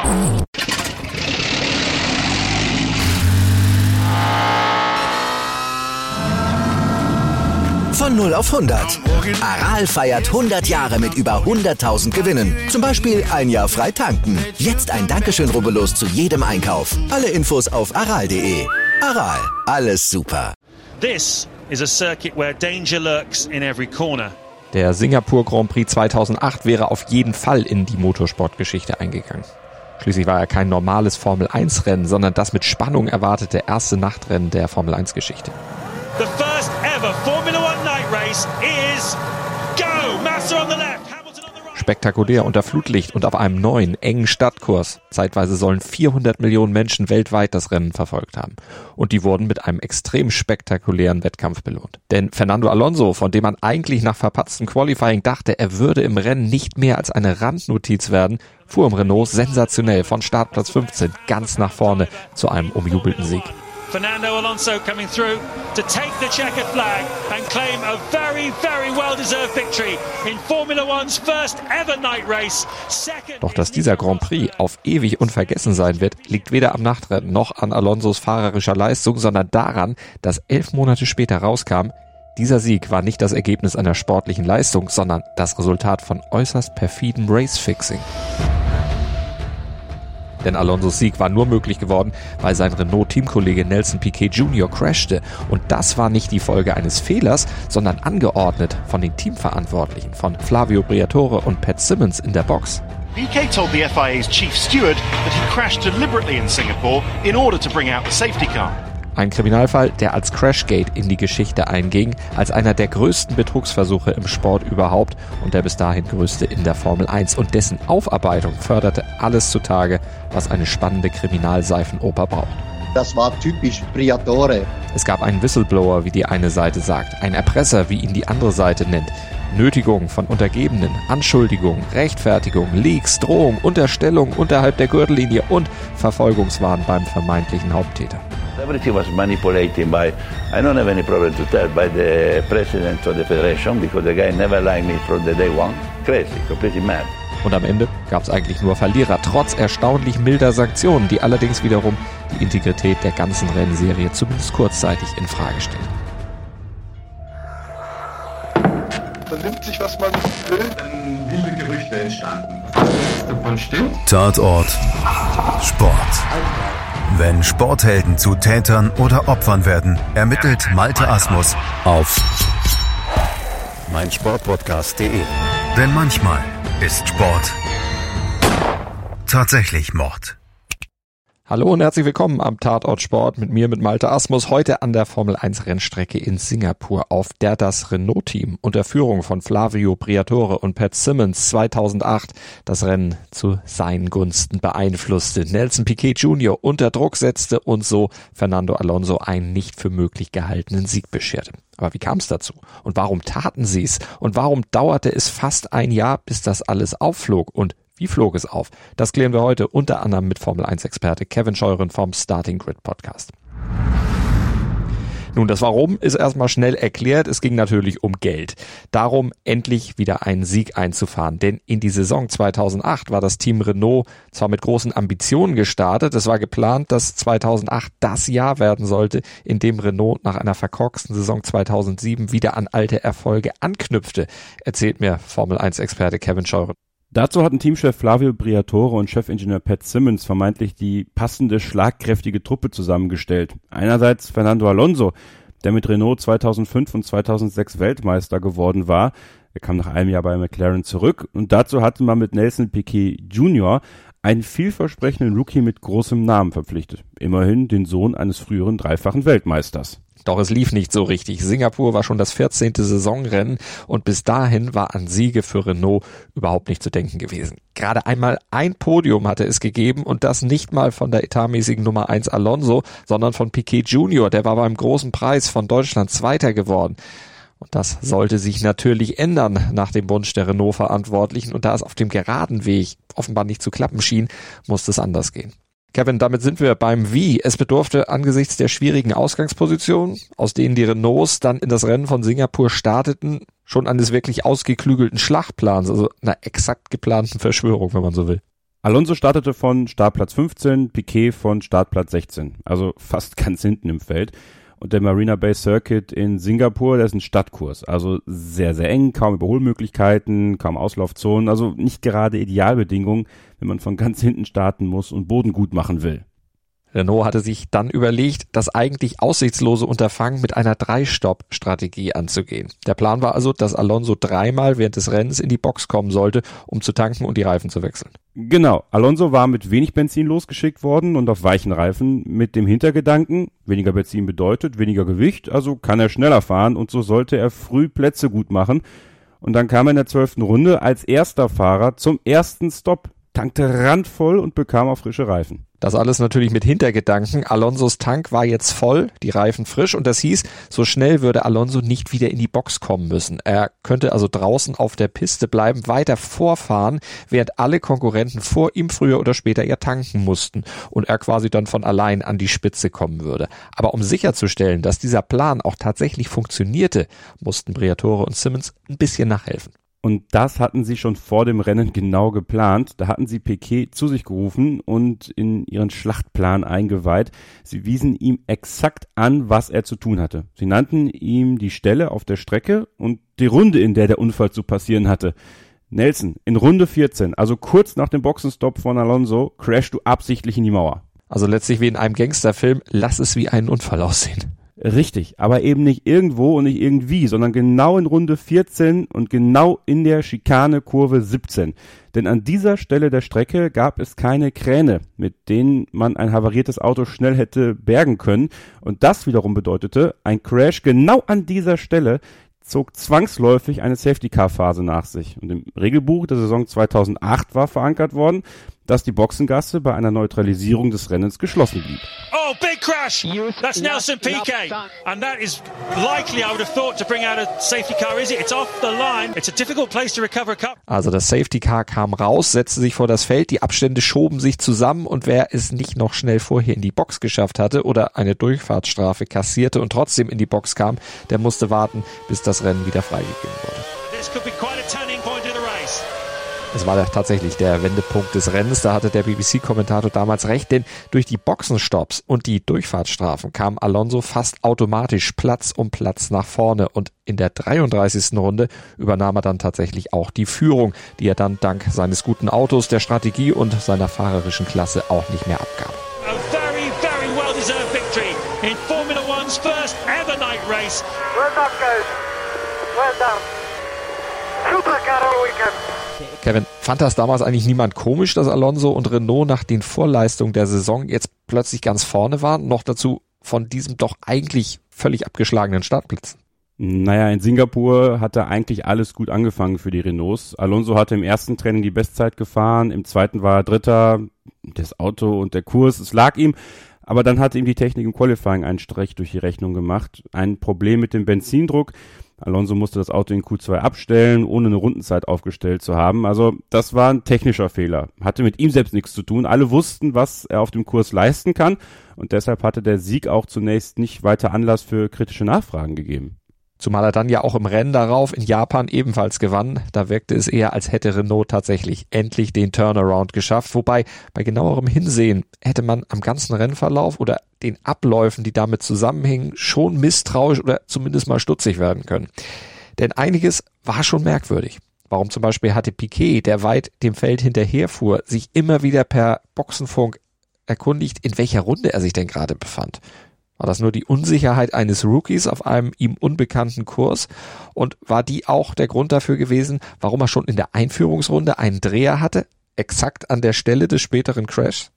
Von 0 auf 100. Aral feiert 100 Jahre mit über 100.000 Gewinnen. Zum Beispiel ein Jahr frei tanken. Jetzt ein Dankeschön, rubbellos zu jedem Einkauf. Alle Infos auf aral.de. Aral, alles super. This is a circuit where danger lurks in every corner. Der Singapur Grand Prix 2008 wäre auf jeden Fall in die Motorsportgeschichte eingegangen. Schließlich war er kein normales Formel-1-Rennen, sondern das mit Spannung erwartete erste Nachtrennen der Formel-1-Geschichte. The first ever Formula One night race is go! Massa on the left, Hamilton on the right. Spektakulär unter Flutlicht und auf einem neuen, engen Stadtkurs. Zeitweise sollen 400 Millionen Menschen weltweit das Rennen verfolgt haben. Und die wurden mit einem extrem spektakulären Wettkampf belohnt. Denn Fernando Alonso, von dem man eigentlich nach verpatztem Qualifying dachte, er würde im Rennen nicht mehr als eine Randnotiz werden, fuhr im Renault sensationell von Startplatz 15 ganz nach vorne zu einem umjubelten Sieg. Fernando Alonso coming through to take the checkered flag and claim a very, very well-deserved victory in Formula One's first ever night race. Doch dass dieser Grand Prix auf ewig unvergessen sein wird, liegt weder am Nachtrennen noch an Alonsos fahrerischer Leistung, sondern daran, dass 11 Monate später rauskam, dieser Sieg war nicht das Ergebnis einer sportlichen Leistung, sondern das Resultat von äußerst perfidem Racefixing. Denn Alonsos Sieg war nur möglich geworden, weil sein Renault-Teamkollege Nelson Piquet Jr. crashte. Und das war nicht die Folge eines Fehlers, sondern angeordnet von den Teamverantwortlichen, von Flavio Briatore und Pat Simmons in der Box. Piquet told the FIA's chief steward that he crashed deliberately in Singapore in order to bring out the safety car. Ein Kriminalfall, der als Crashgate in die Geschichte einging, als einer der größten Betrugsversuche im Sport überhaupt und der bis dahin größte in der Formel 1. Und dessen Aufarbeitung förderte alles zutage, was eine spannende Kriminalseifenoper braucht. Das war typisch Briatore. Es gab einen Whistleblower, wie die eine Seite sagt, einen Erpresser, wie ihn die andere Seite nennt, Nötigung von Untergebenen, Anschuldigung, Rechtfertigung, Leaks, Drohung, Unterstellung unterhalb der Gürtellinie und Verfolgungswahn beim vermeintlichen Haupttäter. Everything was manipulated by, I don't have any problem to tell, by the president of the federation, because the guy never liked me from the day one. Crazy, completely mad. Und am Ende gab es eigentlich nur Verlierer, trotz erstaunlich milder Sanktionen, die allerdings wiederum die Integrität der ganzen Rennserie zumindest kurzzeitig in Frage stellt. Man nimmt sich, was man will, dann wilde Gerüchte entstanden. Was davon stimmt? Tatort Sport. Wenn Sporthelden zu Tätern oder Opfern werden, ermittelt Malte Asmus auf meinsportpodcast.de. Denn manchmal ist Sport tatsächlich Mord. Hallo und herzlich willkommen am Tatort Sport mit mir, mit Malte Asmus, heute an der Formel 1 Rennstrecke in Singapur, auf der das Renault-Team unter Führung von Flavio Briatore und Pat Simmons 2008 das Rennen zu seinen Gunsten beeinflusste, Nelson Piquet Jr. unter Druck setzte und so Fernando Alonso einen nicht für möglich gehaltenen Sieg bescherte. Aber wie kam es dazu? Und warum taten sie es? Und warum dauerte es fast ein Jahr, bis das alles aufflog? Und wie flog es auf? Das klären wir heute unter anderem mit Formel-1-Experte Kevin Scheuren vom Starting Grid Podcast. Nun, das Warum ist erstmal schnell erklärt. Es ging natürlich um Geld. Darum, endlich wieder einen Sieg einzufahren. Denn in die Saison 2008 war das Team Renault zwar mit großen Ambitionen gestartet. Es war geplant, dass 2008 das Jahr werden sollte, in dem Renault nach einer verkorksten Saison 2007 wieder an alte Erfolge anknüpfte, erzählt mir Formel-1-Experte Kevin Scheuren. Dazu hatten Teamchef Flavio Briatore und Chefingenieur Pat Simmons vermeintlich die passende, schlagkräftige Truppe zusammengestellt. Einerseits Fernando Alonso, der mit Renault 2005 und 2006 Weltmeister geworden war. Er kam nach einem Jahr bei McLaren zurück. Und dazu hatte man mit Nelson Piquet Jr. einen vielversprechenden Rookie mit großem Namen verpflichtet. Immerhin den Sohn eines früheren dreifachen Weltmeisters. Doch es lief nicht so richtig. Singapur war schon das 14. Saisonrennen und bis dahin war an Siege für Renault überhaupt nicht zu denken gewesen. Gerade einmal ein Podium hatte es gegeben und das nicht mal von der etatmäßigen Nummer 1 Alonso, sondern von Piquet Jr. Der war beim großen Preis von Deutschland Zweiter geworden. Und das sollte sich natürlich ändern nach dem Wunsch der Renault-Verantwortlichen. Und da es auf dem geraden Weg offenbar nicht zu klappen schien, musste es anders gehen. Kevin, damit sind wir beim Wie. Es bedurfte angesichts der schwierigen Ausgangspositionen, aus denen die Renaults dann in das Rennen von Singapur starteten, schon eines wirklich ausgeklügelten Schlachtplans, also einer exakt geplanten Verschwörung, wenn man so will. Alonso startete von Startplatz 15, Piquet von Startplatz 16, also fast ganz hinten im Feld. Und der Marina Bay Circuit in Singapur, der ist ein Stadtkurs, also sehr, sehr eng, kaum Überholmöglichkeiten, kaum Auslaufzonen, also nicht gerade Idealbedingungen, wenn man von ganz hinten starten muss und Boden gut machen will. Renault hatte sich dann überlegt, das eigentlich aussichtslose Unterfangen mit einer 3-Stopp-Strategie anzugehen. Der Plan war also, dass Alonso 3-mal während des Rennens in die Box kommen sollte, um zu tanken und die Reifen zu wechseln. Genau, Alonso war mit wenig Benzin losgeschickt worden und auf weichen Reifen mit dem Hintergedanken, weniger Benzin bedeutet weniger Gewicht, also kann er schneller fahren und so sollte er früh Plätze gut machen. Und dann kam er in der 12. Runde als erster Fahrer zum ersten Stopp, tankte randvoll und bekam auch frische Reifen. Das alles natürlich mit Hintergedanken. Alonsos Tank war jetzt voll, die Reifen frisch und das hieß, so schnell würde Alonso nicht wieder in die Box kommen müssen. Er könnte also draußen auf der Piste bleiben, weiter vorfahren, während alle Konkurrenten vor ihm früher oder später ihr tanken mussten und er quasi dann von allein an die Spitze kommen würde. Aber um sicherzustellen, dass dieser Plan auch tatsächlich funktionierte, mussten Briatore und Simmons ein bisschen nachhelfen. Und das hatten sie schon vor dem Rennen genau geplant. Da hatten sie Piquet zu sich gerufen und in ihren Schlachtplan eingeweiht. Sie wiesen ihm exakt an, was er zu tun hatte. Sie nannten ihm die Stelle auf der Strecke und die Runde, in der Unfall zu passieren hatte. Nelson, in Runde 14, also kurz nach dem Boxenstopp von Alonso, crashst du absichtlich in die Mauer. Also letztlich wie in einem Gangsterfilm, lass es wie einen Unfall aussehen. Richtig, aber eben nicht irgendwo und nicht irgendwie, sondern genau in Runde 14 und genau in der Schikane Kurve 17. Denn an dieser Stelle der Strecke gab es keine Kräne, mit denen man ein havariertes Auto schnell hätte bergen können. Und das wiederum bedeutete, ein Crash genau an dieser Stelle zog zwangsläufig eine Safety-Car-Phase nach sich. Und im Regelbuch der Saison 2008 war verankert worden, dass die Boxengasse bei einer Neutralisierung des Rennens geschlossen blieb. Oh, big crash! That's Nelson Piquet. And that is likely, I would have thought, to bring out a safety car. Is it? It's off the line. It's a difficult place to recover a car. Also das Safety Car kam raus, setzte sich vor das Feld, die Abstände schoben sich zusammen und wer es nicht noch schnell vorher in die Box geschafft hatte oder eine Durchfahrtsstrafe kassierte und trotzdem in die Box kam, der musste warten, bis das Rennen wieder freigegeben wurde. This could be quite a turning point in the race. Es war tatsächlich der Wendepunkt des Rennens, da hatte der BBC-Kommentator damals recht, denn durch die Boxenstopps und die Durchfahrtsstrafen kam Alonso fast automatisch Platz um Platz nach vorne und in der 33. Runde übernahm er dann tatsächlich auch die Führung, die er dann dank seines guten Autos, der Strategie und seiner fahrerischen Klasse auch nicht mehr abgab. A very, very well-deserved victory in Formula One's first ever night race. Well done, guys. Well done. Super car all weekend. Kevin, fand das damals eigentlich niemand komisch, dass Alonso und Renault nach den Vorleistungen der Saison jetzt plötzlich ganz vorne waren, noch dazu von diesem doch eigentlich völlig abgeschlagenen Startplätzen? Naja, in Singapur hatte eigentlich alles gut angefangen für die Renaults. Alonso hatte im ersten Training die Bestzeit gefahren, im zweiten war er Dritter, das Auto und der Kurs, es lag ihm. Aber dann hatte ihm die Technik im Qualifying einen Strich durch die Rechnung gemacht. Ein Problem mit dem Benzindruck. Alonso musste das Auto in Q2 abstellen, ohne eine Rundenzeit aufgestellt zu haben. Also das war ein technischer Fehler. Hatte mit ihm selbst nichts zu tun. Alle wussten, was er auf dem Kurs leisten kann. Und deshalb hatte der Sieg auch zunächst nicht weiter Anlass für kritische Nachfragen gegeben. Zumal er dann ja auch im Rennen darauf in Japan ebenfalls gewann. Da wirkte es eher, als hätte Renault tatsächlich endlich den Turnaround geschafft. Wobei bei genauerem Hinsehen hätte man am ganzen Rennverlauf oder den Abläufen, die damit zusammenhingen, schon misstrauisch oder zumindest mal stutzig werden können. Denn einiges war schon merkwürdig. Warum zum Beispiel hatte Piquet, der weit dem Feld hinterherfuhr, sich immer wieder per Boxenfunk erkundigt, in welcher Runde er sich denn gerade befand? War das nur die Unsicherheit eines Rookies auf einem ihm unbekannten Kurs? Und war die auch der Grund dafür gewesen, warum er schon in der Einführungsrunde einen Dreher hatte, exakt an der Stelle des späteren Crashs?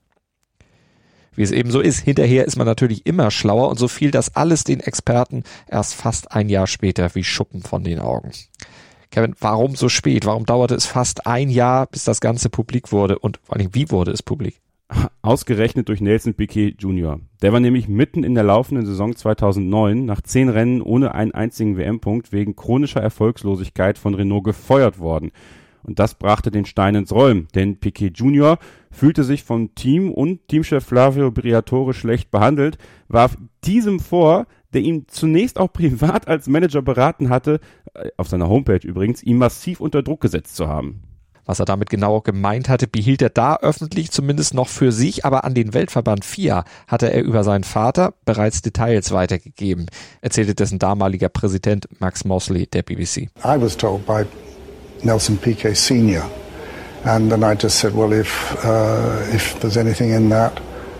Wie es eben so ist, hinterher ist man natürlich immer schlauer und so fiel das alles den Experten erst fast ein Jahr später wie Schuppen von den Augen. Kevin, warum so spät? Warum dauerte es fast ein Jahr, bis das Ganze publik wurde? Und vor allem, wie wurde es publik? Ausgerechnet durch Nelson Piquet Jr. Der war nämlich mitten in der laufenden Saison 2009 nach 10 Rennen ohne einen einzigen WM-Punkt wegen chronischer Erfolgslosigkeit von Renault gefeuert worden. Und das brachte den Stein ins Rollen, denn Piquet Jr. fühlte sich vom Team und Teamchef Flavio Briatore schlecht behandelt, warf diesem vor, der ihn zunächst auch privat als Manager beraten hatte, auf seiner Homepage übrigens, ihn massiv unter Druck gesetzt zu haben. Was er damit genau gemeint hatte, behielt er da öffentlich zumindest noch für sich, aber an den Weltverband FIA hatte er über seinen Vater bereits Details weitergegeben, erzählte dessen damaliger Präsident Max Mosley der BBC. I was told by Nelson Piquet Sr. and then I just said, well, if there's anything in that,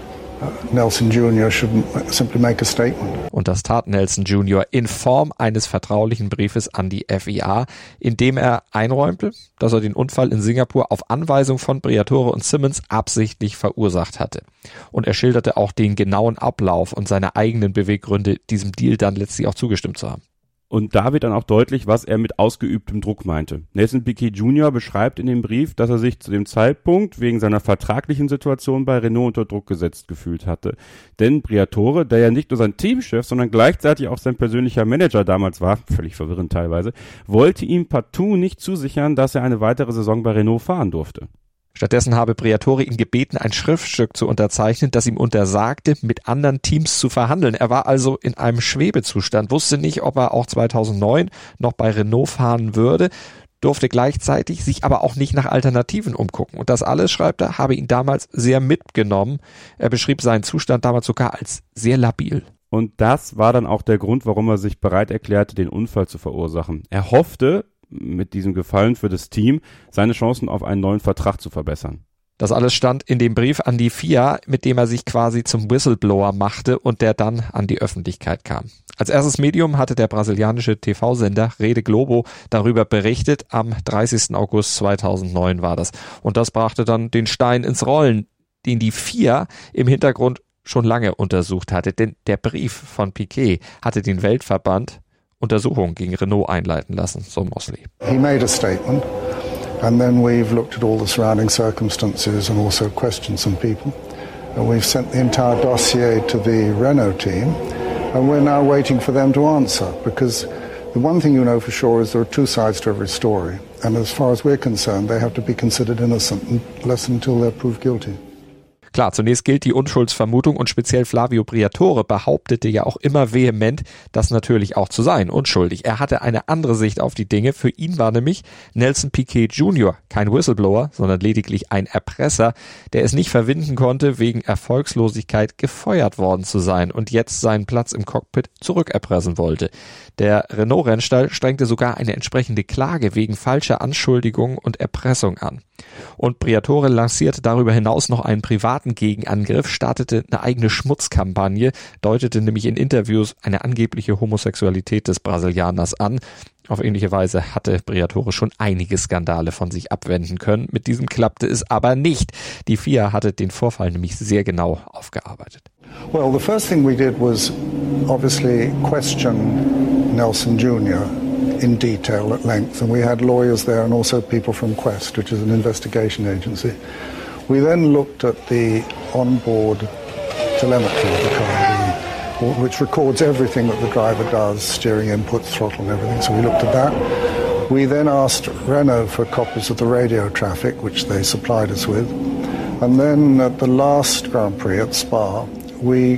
Nelson Jr. should simply make a statement. Und das tat Nelson Jr. in Form eines vertraulichen Briefes an die FIA, in dem er einräumte, dass er den Unfall in Singapur auf Anweisung von Briatore und Simmons absichtlich verursacht hatte. Und er schilderte auch den genauen Ablauf und seine eigenen Beweggründe, diesem Deal dann letztlich auch zugestimmt zu haben. Und da wird dann auch deutlich, was er mit ausgeübtem Druck meinte. Nelson Piquet Jr. beschreibt in dem Brief, dass er sich zu dem Zeitpunkt wegen seiner vertraglichen Situation bei Renault unter Druck gesetzt gefühlt hatte. Denn Briatore, der ja nicht nur sein Teamchef, sondern gleichzeitig auch sein persönlicher Manager damals war, völlig verwirrend teilweise, wollte ihm partout nicht zusichern, dass er eine weitere Saison bei Renault fahren durfte. Stattdessen habe Briatore ihn gebeten, ein Schriftstück zu unterzeichnen, das ihm untersagte, mit anderen Teams zu verhandeln. Er war also in einem Schwebezustand, wusste nicht, ob er auch 2009 noch bei Renault fahren würde, durfte gleichzeitig sich aber auch nicht nach Alternativen umgucken. Und das alles, schreibt er, habe ihn damals sehr mitgenommen. Er beschrieb seinen Zustand damals sogar als sehr labil. Und das war dann auch der Grund, warum er sich bereit erklärte, den Unfall zu verursachen. Er hoffte, mit diesem Gefallen für das Team, seine Chancen auf einen neuen Vertrag zu verbessern. Das alles stand in dem Brief an die FIA, mit dem er sich quasi zum Whistleblower machte und der dann an die Öffentlichkeit kam. Als erstes Medium hatte der brasilianische TV-Sender Rede Globo darüber berichtet. Am 30. August 2009 war das. Und das brachte dann den Stein ins Rollen, den die FIA im Hintergrund schon lange untersucht hatte. Denn der Brief von Piquet hatte den Weltverband Untersuchungen gegen Renault einleiten lassen, so Mosley. He made a statement and then we've looked at all the surrounding circumstances and also questioned some people. And we've sent the entire dossier to the Renault team and we're now waiting for them to answer because the one thing you know for sure is there are two sides to every story. And as far as we're concerned, they have to be considered innocent unless until they're proved guilty. Klar, zunächst gilt die Unschuldsvermutung und speziell Flavio Briatore behauptete ja auch immer vehement, das natürlich auch zu sein, unschuldig. Er hatte eine andere Sicht auf die Dinge. Für ihn war nämlich Nelson Piquet Jr. kein Whistleblower, sondern lediglich ein Erpresser, der es nicht verwinden konnte, wegen Erfolgslosigkeit gefeuert worden zu sein und jetzt seinen Platz im Cockpit zurückerpressen wollte. Der Renault-Rennstall strengte sogar eine entsprechende Klage wegen falscher Anschuldigungen und Erpressung an. Und Briatore lancierte darüber hinaus noch einen privaten Gegenangriff, startete eine eigene Schmutzkampagne, deutete nämlich in Interviews eine angebliche Homosexualität des Brasilianers an. Auf ähnliche Weise hatte Briatore schon einige Skandale von sich abwenden können. Mit diesem klappte es aber nicht. Die FIA hatte den Vorfall nämlich sehr genau aufgearbeitet. Well, the first thing we did was obviously question Nelson Jr. in detail at length, and we had lawyers there and also people from Quest, which is an investigation agency. We then looked at the onboard telemetry of the car, which records everything that the driver does, steering input, throttle and everything, so we looked at that. We then asked Renault for copies of the radio traffic, which they supplied us with, and then at the last Grand Prix at Spa, we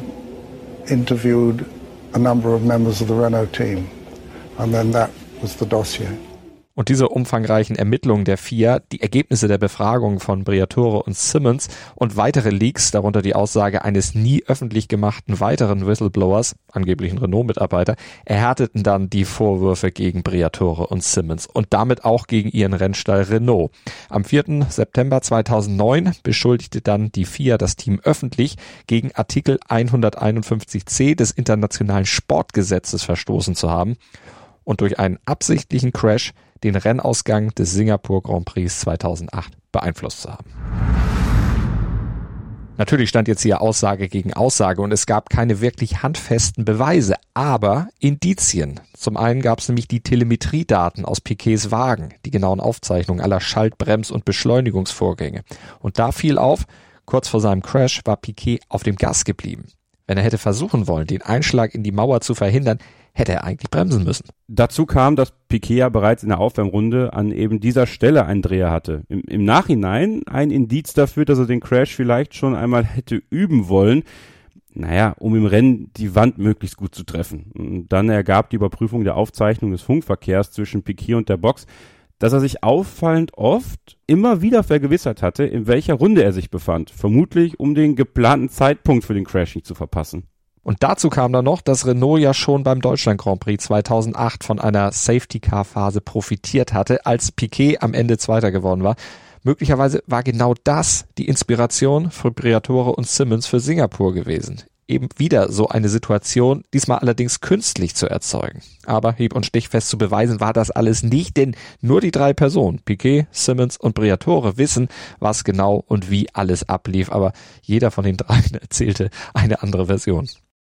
interviewed a number of members of the Renault team, and then that was the dossier. Und diese umfangreichen Ermittlungen der FIA, die Ergebnisse der Befragungen von Briatore und Simmons und weitere Leaks, darunter die Aussage eines nie öffentlich gemachten weiteren Whistleblowers, angeblichen Renault-Mitarbeiter, erhärteten dann die Vorwürfe gegen Briatore und Simmons und damit auch gegen ihren Rennstall Renault. Am 4. September 2009 beschuldigte dann die FIA das Team öffentlich, gegen Artikel 151c des internationalen Sportgesetzes verstoßen zu haben und durch einen absichtlichen Crash den Rennausgang des Singapur Grand Prix 2008 beeinflusst zu haben. Natürlich stand jetzt hier Aussage gegen Aussage und es gab keine wirklich handfesten Beweise, aber Indizien. Zum einen gab es nämlich die Telemetriedaten aus Piquets Wagen, die genauen Aufzeichnungen aller Schalt-, Brems- und Beschleunigungsvorgänge. Und da fiel auf, kurz vor seinem Crash war Piquet auf dem Gas geblieben. Wenn er hätte versuchen wollen, den Einschlag in die Mauer zu verhindern, hätte er eigentlich bremsen müssen. Dazu kam, dass Piquet ja bereits in der Aufwärmrunde an eben dieser Stelle einen Dreher hatte. Im Nachhinein ein Indiz dafür, dass er den Crash vielleicht schon einmal hätte üben wollen, um im Rennen die Wand möglichst gut zu treffen. Und dann ergab die Überprüfung der Aufzeichnung des Funkverkehrs zwischen Piquet und der Box, dass er sich auffallend oft immer wieder vergewissert hatte, in welcher Runde er sich befand. Vermutlich, um den geplanten Zeitpunkt für den Crash nicht zu verpassen. Und dazu kam dann noch, dass Renault ja schon beim Deutschland Grand Prix 2008 von einer Safety-Car-Phase profitiert hatte, als Piquet am Ende Zweiter geworden war. Möglicherweise war genau das die Inspiration für Briatore und Simmons für Singapur gewesen. Eben wieder so eine Situation, diesmal allerdings künstlich zu erzeugen. Aber hieb- und stichfest zu beweisen war das alles nicht, denn nur die 3 Personen, Piquet, Simmons und Briatore, wissen, was genau und wie alles ablief. Aber jeder von den 3 erzählte eine andere Version.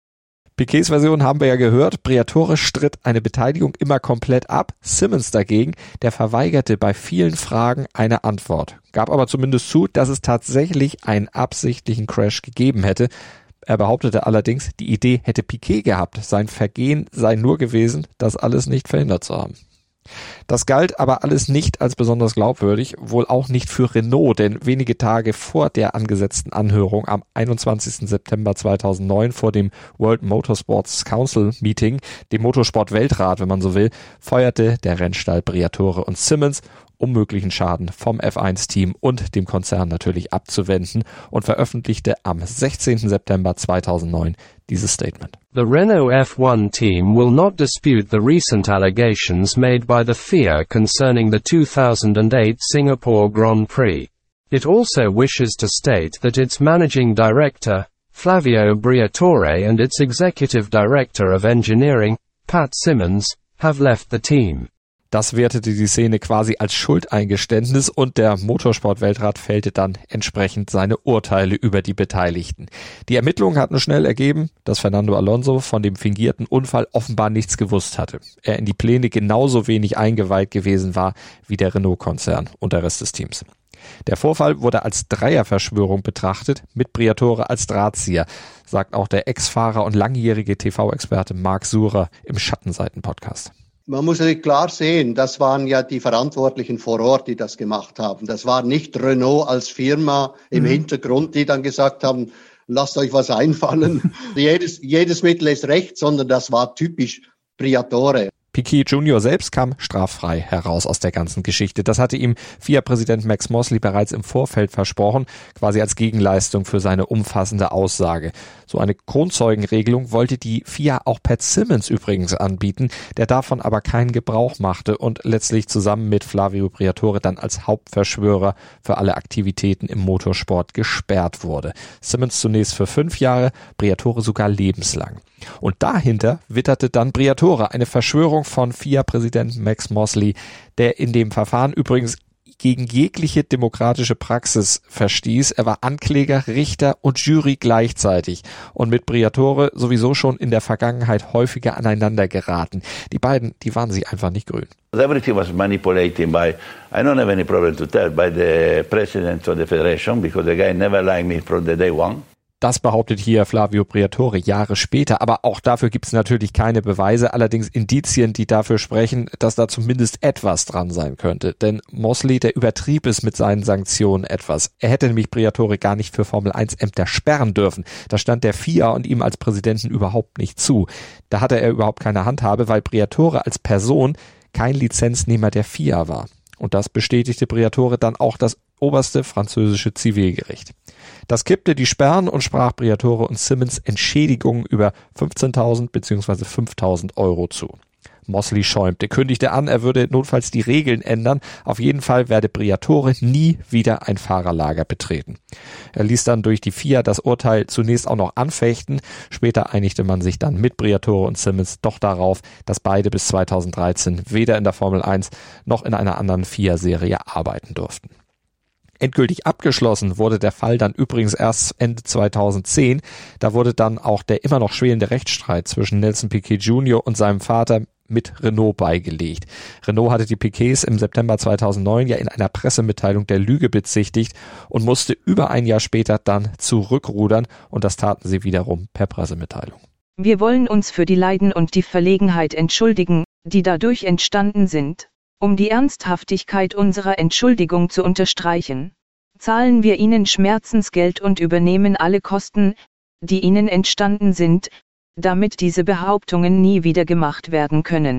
Piquets Version haben wir ja gehört. Briatore stritt eine Beteiligung immer komplett ab. Simmons dagegen, der verweigerte bei vielen Fragen eine Antwort. Gab aber zumindest zu, dass es tatsächlich einen absichtlichen Crash gegeben hätte. Er behauptete allerdings, die Idee hätte Piquet gehabt. Sein Vergehen sei nur gewesen, das alles nicht verhindert zu haben. Das galt aber alles nicht als besonders glaubwürdig, wohl auch nicht für Renault, denn wenige Tage vor der angesetzten Anhörung am 21. September 2009 vor dem World Motorsports Council Meeting, dem Motorsport-Weltrat, wenn man so will, feuerte der Rennstall Briatore und Simmons, um möglichen Schaden vom F1-Team und dem Konzern natürlich abzuwenden, und veröffentlichte am 16. September 2009 dieses Statement. The Renault F1 team will not dispute the recent allegations made by the FIA concerning the 2008 Singapore Grand Prix. It also wishes to state that its managing director, Flavio Briatore, and its executive director of engineering, Pat Simmons, have left the team. Das wertete die Szene quasi als Schuldeingeständnis und der Motorsport-Weltrat fällte dann entsprechend seine Urteile über die Beteiligten. Die Ermittlungen hatten schnell ergeben, dass Fernando Alonso von dem fingierten Unfall offenbar nichts gewusst hatte. Er in die Pläne genauso wenig eingeweiht gewesen war wie der Renault-Konzern und der Rest des Teams. Der Vorfall wurde als Dreierverschwörung betrachtet, mit Briatore als Drahtzieher, sagt auch der Ex-Fahrer und langjährige TV-Experte Marc Surer im Schattenseiten-Podcast. Man muss natürlich klar sehen, das waren ja die Verantwortlichen vor Ort, die das gemacht haben. Das war nicht Renault als Firma im Hintergrund, die dann gesagt haben, lasst euch was einfallen. jedes Mittel ist recht, sondern das war typisch Briatore. Piquet Jr. selbst kam straffrei heraus aus der ganzen Geschichte. Das hatte ihm FIA-Präsident Max Mosley bereits im Vorfeld versprochen, quasi als Gegenleistung für seine umfassende Aussage. So eine Kronzeugenregelung wollte die FIA auch Pat Simmons übrigens anbieten, der davon aber keinen Gebrauch machte und letztlich zusammen mit Flavio Briatore dann als Hauptverschwörer für alle Aktivitäten im Motorsport gesperrt wurde. Simmons zunächst für 5 Jahre, Briatore sogar lebenslang. Und dahinter witterte dann Briatore, eine Verschwörung von FIA-Präsident Max Mosley, der in dem Verfahren übrigens gegen jegliche demokratische Praxis verstieß. Er war Ankläger, Richter und Jury gleichzeitig und mit Briatore sowieso schon in der Vergangenheit häufiger aneinander geraten. Die beiden, die waren sich einfach nicht grün. Everything was manipulated by, I don't have any problem to tell, by the president of the federation, because the guy never liked me from the day one. Das behauptet hier Flavio Briatore Jahre später, aber auch dafür gibt es natürlich keine Beweise, allerdings Indizien, die dafür sprechen, dass da zumindest etwas dran sein könnte. Denn Mosley, der übertrieb es mit seinen Sanktionen etwas. Er hätte nämlich Briatore gar nicht für Formel-1-Ämter sperren dürfen. Da stand der FIA und ihm als Präsidenten überhaupt nicht zu. Da hatte er überhaupt keine Handhabe, weil Briatore als Person kein Lizenznehmer der FIA war. Und das bestätigte Briatore dann auch das oberste französische Zivilgericht. Das kippte die Sperren und sprach Briatore und Simmons Entschädigungen über 15.000 bzw. 5.000 Euro zu. Mosley schäumte, kündigte an, er würde notfalls die Regeln ändern. Auf jeden Fall werde Briatore nie wieder ein Fahrerlager betreten. Er ließ dann durch die FIA das Urteil zunächst auch noch anfechten. Später einigte man sich dann mit Briatore und Simmons doch darauf, dass beide bis 2013 weder in der Formel 1 noch in einer anderen FIA-Serie arbeiten durften. Endgültig abgeschlossen wurde der Fall dann übrigens erst Ende 2010. Da wurde dann auch der immer noch schwelende Rechtsstreit zwischen Nelson Piquet Jr. und seinem Vater mit Renault beigelegt. Renault hatte die Piquets im September 2009 ja in einer Pressemitteilung der Lüge bezichtigt und musste über ein Jahr später dann zurückrudern, und das taten sie wiederum per Pressemitteilung. Wir wollen uns für die Leiden und die Verlegenheit entschuldigen, die dadurch entstanden sind. Um die Ernsthaftigkeit unserer Entschuldigung zu unterstreichen, zahlen wir Ihnen Schmerzensgeld und übernehmen alle Kosten, die Ihnen entstanden sind, damit diese Behauptungen nie wieder gemacht werden können.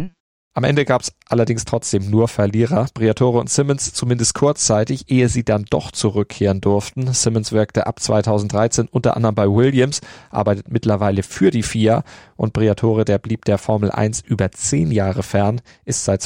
Am Ende gab es allerdings trotzdem nur Verlierer. Briatore und Simmons zumindest kurzzeitig, ehe sie dann doch zurückkehren durften. Simmons wirkte ab 2013 unter anderem bei Williams, arbeitet mittlerweile für die FIA und Briatore, der blieb der Formel 1 über 10 Jahre fern, ist seit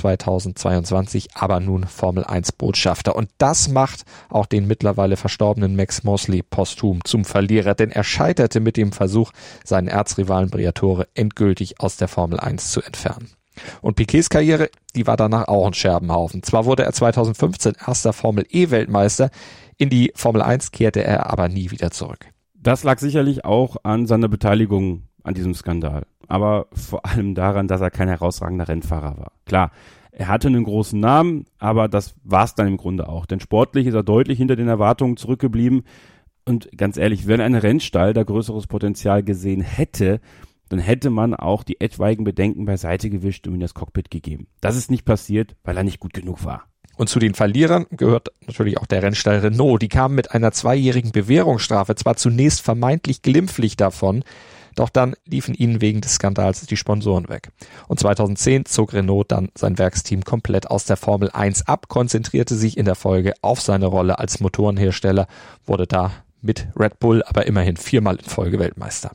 2022 aber nun Formel 1 Botschafter. Und das macht auch den mittlerweile verstorbenen Max Mosley posthum zum Verlierer, denn er scheiterte mit dem Versuch, seinen Erzrivalen Briatore endgültig aus der Formel 1 zu entfernen. Und Piquets Karriere, die war danach auch ein Scherbenhaufen. Zwar wurde er 2015 erster Formel-E-Weltmeister, in die Formel 1 kehrte er aber nie wieder zurück. Das lag sicherlich auch an seiner Beteiligung an diesem Skandal, aber vor allem daran, dass er kein herausragender Rennfahrer war. Klar, er hatte einen großen Namen, aber das war's dann im Grunde auch, denn sportlich ist er deutlich hinter den Erwartungen zurückgeblieben und ganz ehrlich, wenn ein Rennstall da größeres Potenzial gesehen hätte, dann hätte man auch die etwaigen Bedenken beiseite gewischt und ihm das Cockpit gegeben. Das ist nicht passiert, weil er nicht gut genug war. Und zu den Verlierern gehört natürlich auch der Rennstall Renault. Die kamen mit einer 2-jährigen Bewährungsstrafe zwar zunächst vermeintlich glimpflich davon, doch dann liefen ihnen wegen des Skandals die Sponsoren weg. Und 2010 zog Renault dann sein Werksteam komplett aus der Formel 1 ab, konzentrierte sich in der Folge auf seine Rolle als Motorenhersteller, wurde da mit Red Bull aber immerhin 4-mal in Folge Weltmeister.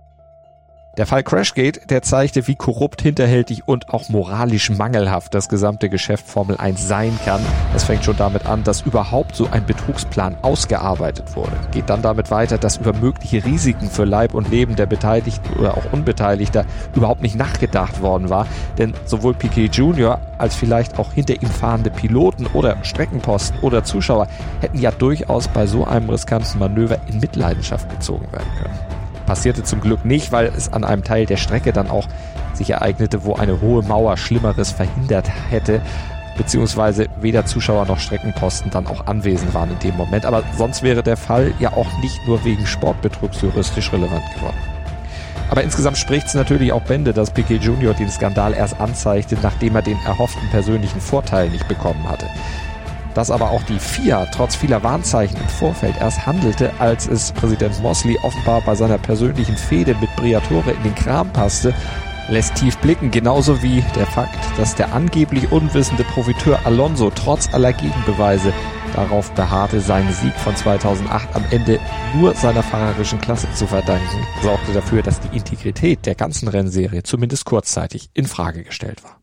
Der Fall Crashgate, der zeigte, wie korrupt, hinterhältig und auch moralisch mangelhaft das gesamte Geschäft Formel 1 sein kann. Es fängt schon damit an, dass überhaupt so ein Betrugsplan ausgearbeitet wurde. Geht dann damit weiter, dass über mögliche Risiken für Leib und Leben der Beteiligten oder auch Unbeteiligter überhaupt nicht nachgedacht worden war. Denn sowohl Piquet Jr. als vielleicht auch hinter ihm fahrende Piloten oder Streckenposten oder Zuschauer hätten ja durchaus bei so einem riskanten Manöver in Mitleidenschaft gezogen werden können. Passierte zum Glück nicht, weil es an einem Teil der Strecke dann auch sich ereignete, wo eine hohe Mauer Schlimmeres verhindert hätte, beziehungsweise weder Zuschauer noch Streckenposten dann auch anwesend waren in dem Moment. Aber sonst wäre der Fall ja auch nicht nur wegen Sportbetrugs juristisch relevant geworden. Aber insgesamt spricht es natürlich auch Bände, dass Piquet Jr. den Skandal erst anzeigte, nachdem er den erhofften persönlichen Vorteil nicht bekommen hatte. Dass aber auch die FIA trotz vieler Warnzeichen im Vorfeld erst handelte, als es Präsident Mosley offenbar bei seiner persönlichen Fehde mit Briatore in den Kram passte, lässt tief blicken. Genauso wie der Fakt, dass der angeblich unwissende Profiteur Alonso trotz aller Gegenbeweise darauf beharrte, seinen Sieg von 2008 am Ende nur seiner fahrerischen Klasse zu verdanken, sorgte dafür, dass die Integrität der ganzen Rennserie zumindest kurzzeitig in Frage gestellt war.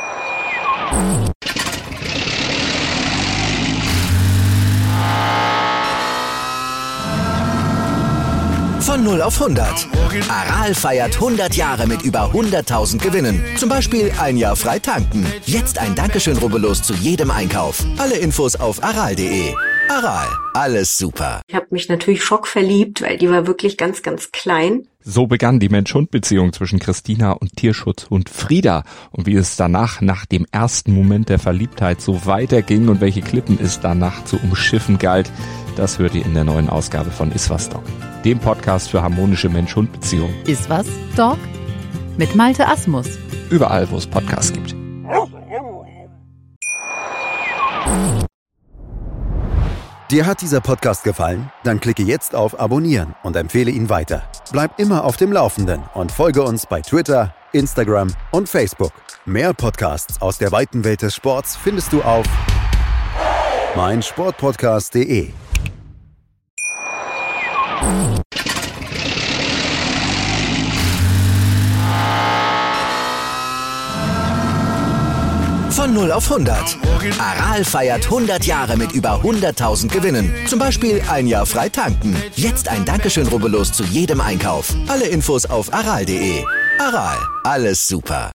Von 0 auf 100. Aral feiert 100 Jahre mit über 100.000 Gewinnen. Zum Beispiel ein Jahr frei tanken. Jetzt ein Dankeschön, rubbellos zu jedem Einkauf. Alle Infos auf aral.de. Aral, alles super. Ich habe mich natürlich schockverliebt, weil die war wirklich ganz, ganz klein. So begann die Mensch-Hund-Beziehung zwischen Christina und Tierschutzhund Frieda. Und wie es danach, nach dem ersten Moment der Verliebtheit, so weiterging und welche Klippen es danach zu umschiffen galt, das hört ihr in der neuen Ausgabe von Iswas Dog, dem Podcast für harmonische Mensch-Hund-Beziehungen. Iswas Dog mit Malte Asmus. Überall, wo es Podcasts gibt. Dir hat dieser Podcast gefallen? Dann klicke jetzt auf Abonnieren und empfehle ihn weiter. Bleib immer auf dem Laufenden und folge uns bei Twitter, Instagram und Facebook. Mehr Podcasts aus der weiten Welt des Sports findest du auf meinsportpodcast.de. Von 0 auf 100. Aral feiert 100 Jahre mit über 100.000 Gewinnen. Zum Beispiel ein Jahr frei tanken. Jetzt ein Dankeschön, rubbellos zu jedem Einkauf. Alle Infos auf aral.de. Aral, alles super.